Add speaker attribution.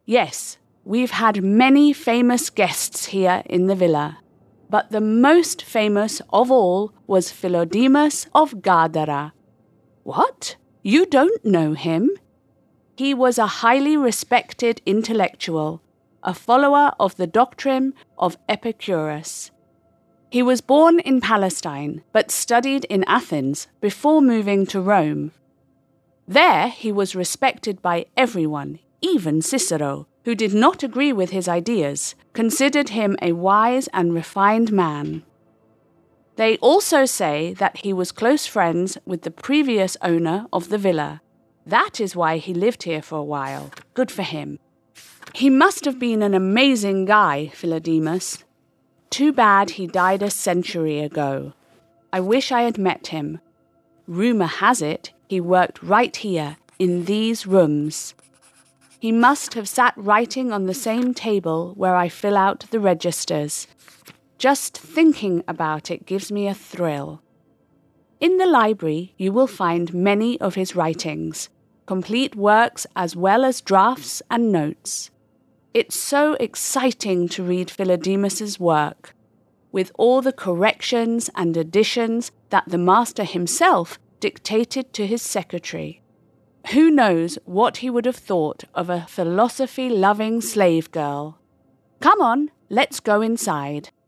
Speaker 1: Yes, we've had many famous guests here in the villa, but the most famous of all was Philodemus of Gadara. What? You don't know him? He was a highly respected intellectual, a follower of the doctrine of Epicurus. He was born in Palestine, but studied in Athens before moving to Rome. There he was respected by everyone, even Cicero, who did not agree with his ideas, considered him a wise and refined man. They also say that he was close friends with the previous owner of the villa. That is why he lived here for a while. Good for him. He must have been an amazing guy, Philodemus. Too bad he died a century ago. I wish I had met him. Rumour has it he worked right here, in these rooms. He must have sat writing on the same table where I fill out the registers. Just thinking about it gives me a thrill. In the library you will find many of his writings, complete works as well as drafts and notes. It's so exciting to read Philodemus's work, with all the corrections and additions that the master himself dictated to his secretary. Who knows what he would have thought of a philosophy-loving slave girl? Come on, let's go inside.